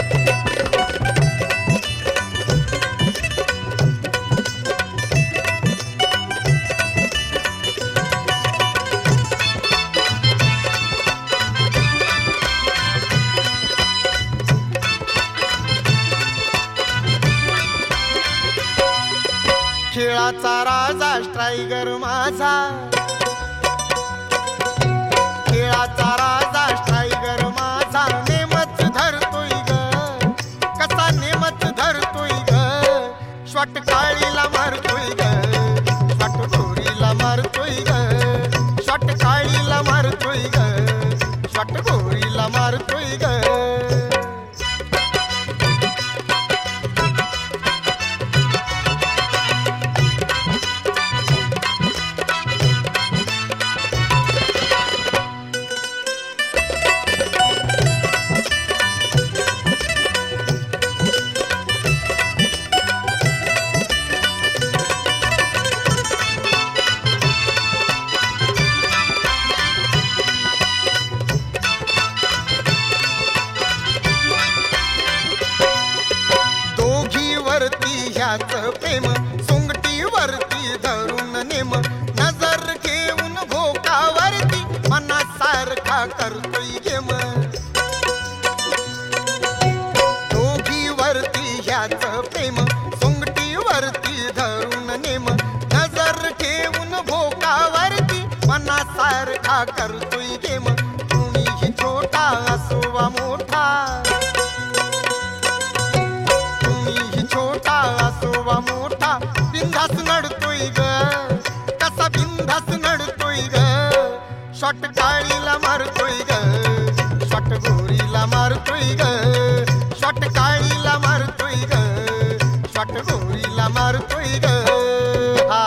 खेळाचा राजा स्ट्रायगर माझा, खेळाचा राजा स्ट्रायगर माझा, नेमच धरतोय ग, कसा नेमच धरतोय ग, शॉट काळीला मारतोय ग, शॉट गोरीला मारतोय ग, शॉट काळीला मारतोय ग, शॉट गोरीला मारतोय ग. ह्याच प्रेम सोंगटीवरती धरून नेम, नजर घेऊन भोकावरती मनासारखा करतोय गेम. दोघीवरती ह्याच प्रेम सोंगटीवरती धरून नेम, नजर घेऊन भोकावरती मनासारखा करतोय गेम. कुणीही छोटा असो वा मोठा, मोठा बिंदास नडतोय ग, कसा बिंदास नडतोय ग, शॉट काळीला मारतोय ग, शॉट गोरीला मारतोय ग, शॉट काळीला मारतोय ग, शॉट गोरीला मारतोय ग. हा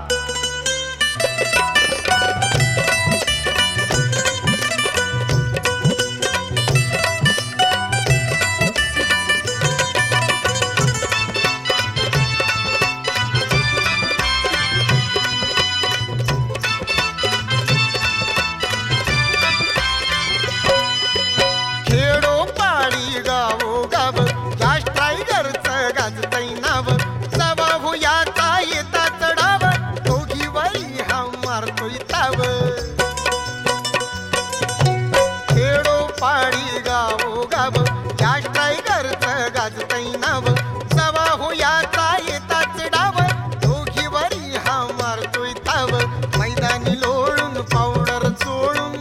खेडोपाडी गावोगाव या स्ट्रायगरचं गाजतय नाव, जवा हो याचा येताच डाव, दोघीवरी हा मारतोय ताव. मैदानी लोळून पावडर चोळून,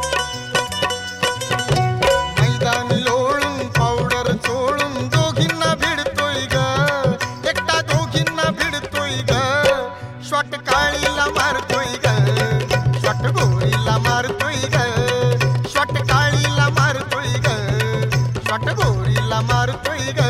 मैदानी लोळून पावडर चोळून दोघींना भिडतोय ग, एकटा दोघींना भिडतोय ग, शॉट काळीला मारतोय ग, शॉट गोरीला मारतोय ग, शॉट काळीला मारतोय ग, शॉट गोरीला मारतोय ग.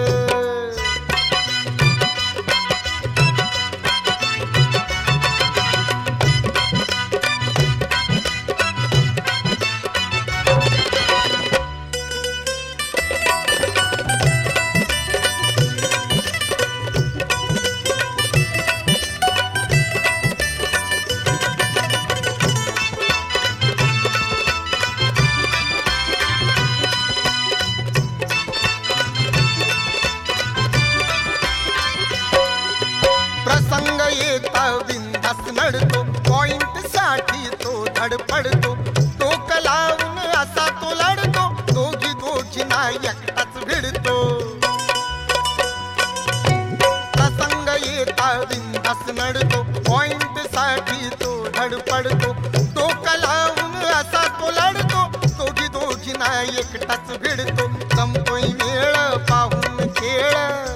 प्रसंग येता बिंदास नडतो, पॉइंट साठी तो धडपडतो, टोक लावून असा तो लढतो, दोघी दोघींना एकटाच भिडतो. प्रसंग येता बिंदास नडतो, पॉइंट साठी तो धडपडतो, टोक लावून असा तो लढतो, दोघी दोघींना एकटाच भिडतो. जमतोय वेळ पाहून खेळ,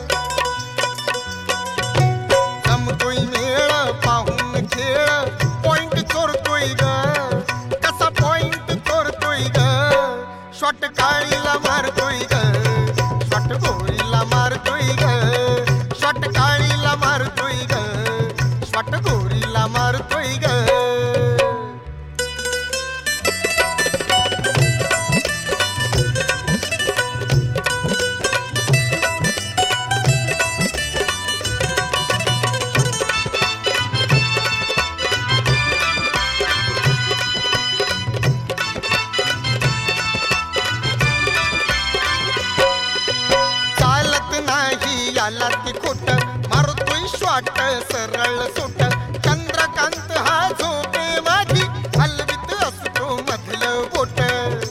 जमतोय वेळ पाहून खेळ, पॉइंट चोरतोय ग, कसा पॉइंट चोरतोय ग, शॉट काळीला मारतोय ग, शॉट गोरीला मारतोय ग, शॉट काळीला मारतोय ग, शॉट गोरीला मारतोय ग. याला ती खोट मारतोय शॉट सरळ सुट चंद्रकांत हा झोपे माझी हलवीत असतो मधलं बोट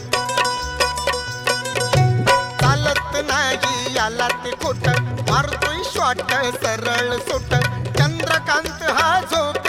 चालत नाही याला ती खोट मारतोय शॉट सरळ सुट चंद्रकांत हा झोपे